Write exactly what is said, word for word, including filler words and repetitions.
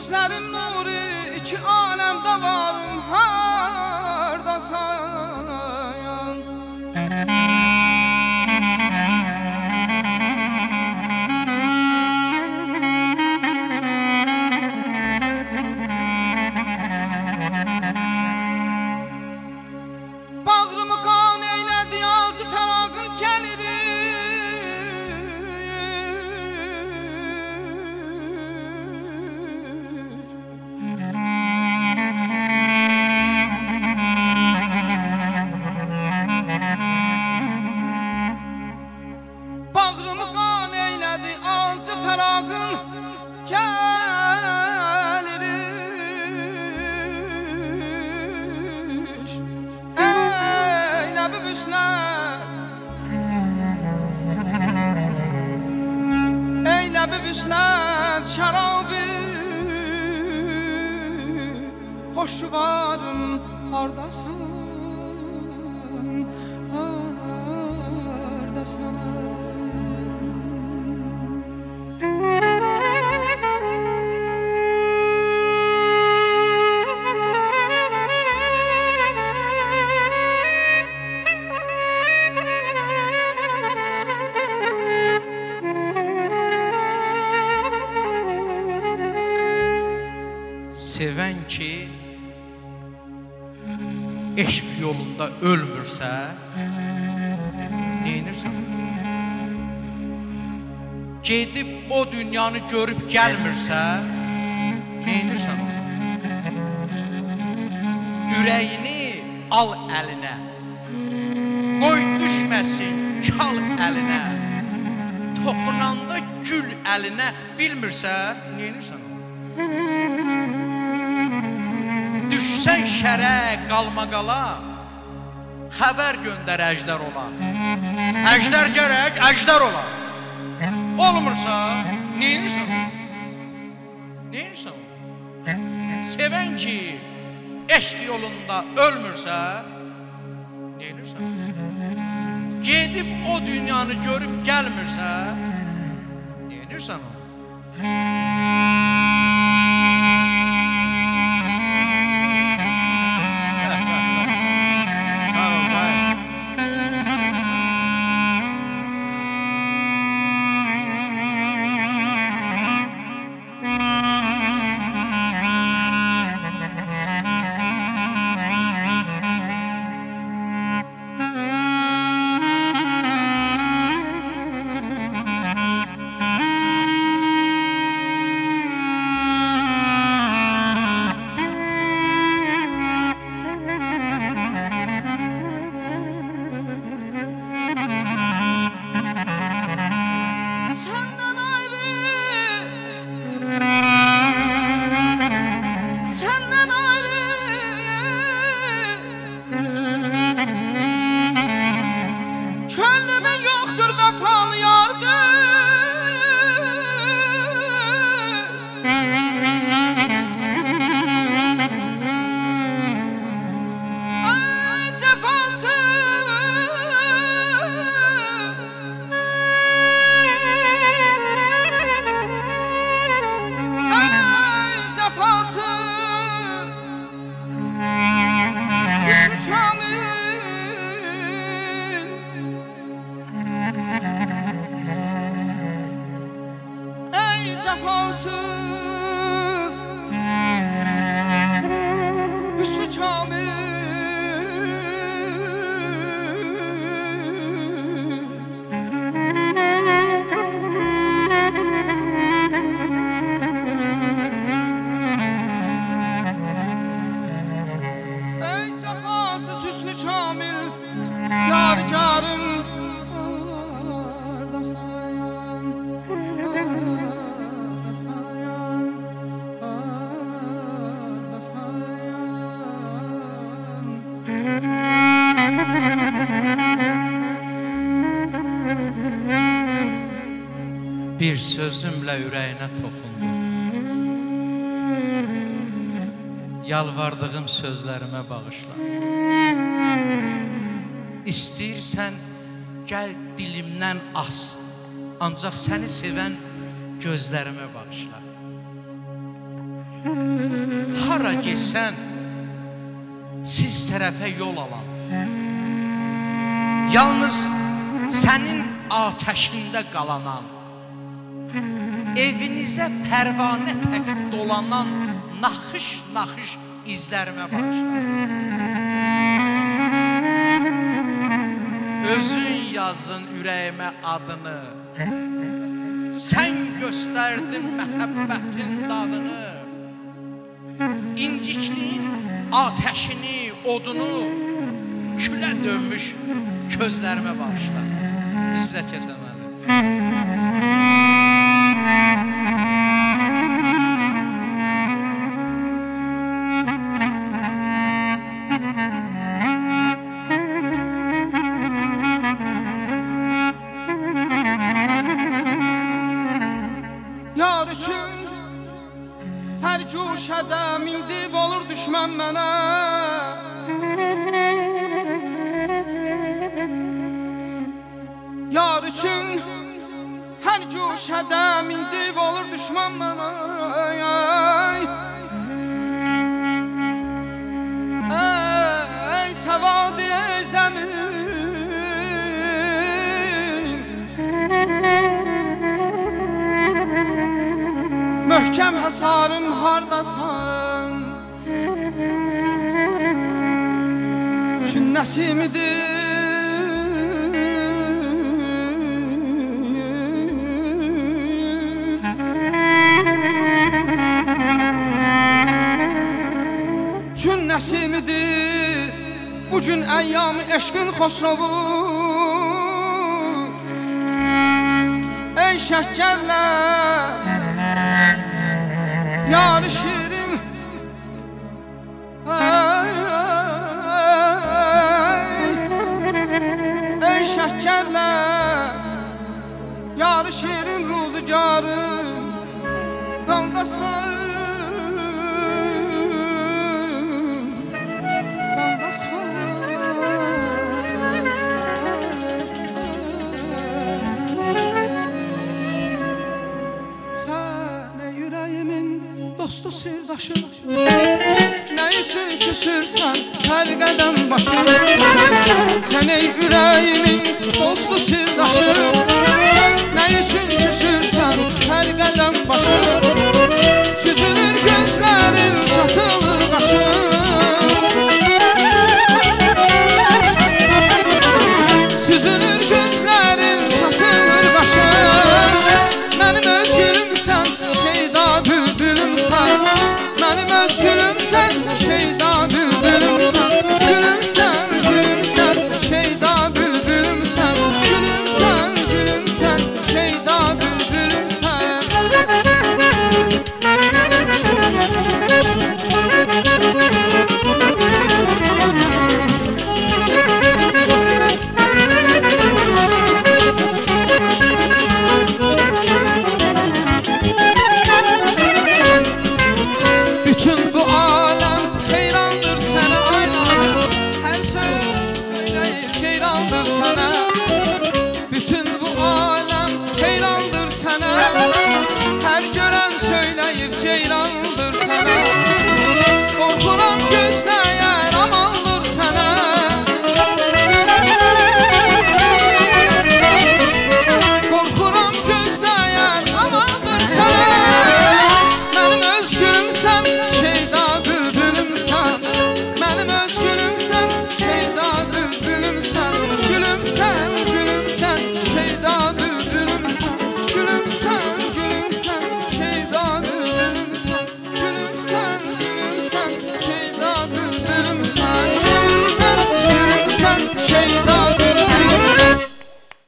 gözlərim nuri, iki aləmdə varım, hardasan? Bağrımı qan eylədi, acı fəraqın gəlidir. Bağrımı qan eylədi, acı fəraqın gəlidir. Eyləbi vüslət, eyləbi vüslət şərabı, xoşvarım hardasan, hardasan? Sevən ki, eşq yolunda ölmürsə, neynirsən? Gedib o dünyanı görüb gəlmirsə, neynirsən onu? Ürəyini al əlinə, qoy düşməsin kal əlinə, toxunanda gül əlinə, bilmirsə, neynirsən onu? Düşsən şərə qalmaqala, xəbər göndər əjdər ola. Əjdər gərək, əjdər ola. Olmursa, neynirsən o? Neynirsən o? Sevən ki, eşq yolunda ölmürsə, neynirsən o? Gedib o dünyanı görüb gəlmirsə, neynirsən o? Cəfasız hüsnü kamil, ey cəfasız hüsnü kamil, yadigarım hardasan? Bir sözümlə ürəyinə toxundum. Yalvardığım sözlərimə bağışla. İstəyirsən, gəl dilimdən as, ancaq səni sevən gözlərimə bağışla. Hara geçsən, siz tərəfə yol alan, yalnız sənin ateşində qalanan, evinizə pərvanə tək dolanan naxış-naxış izlərimə bağışlar. Özün yazın ürəyimə adını, sən göstərdin məhəbbətin dadını, incikliyin ateşini, odunu külə dönmüş közlərimə bağışla. Üsrət Kəsəməli. Yar üçün hər guşədə mindib olur düşmən mənə. Yar üçün hər guşədə mindib olur düşmən mənə. Ey səvadi zəmin, möhkəm həsarım hardasan? Gün nəsimidir Gün nəsimidir bugün əyyam-ı eşqin xosrovu. Ey şəkərlər yar-ı şirin, ey, ey şəkərlər yar-ı şirin ruzigarım qandasan, qandasan. Dostu sirdaşı, nə üçün küsürsən hər qədəm başı? Sən ey ürəyimin dostu sirdaşı, nə üçün küsürsən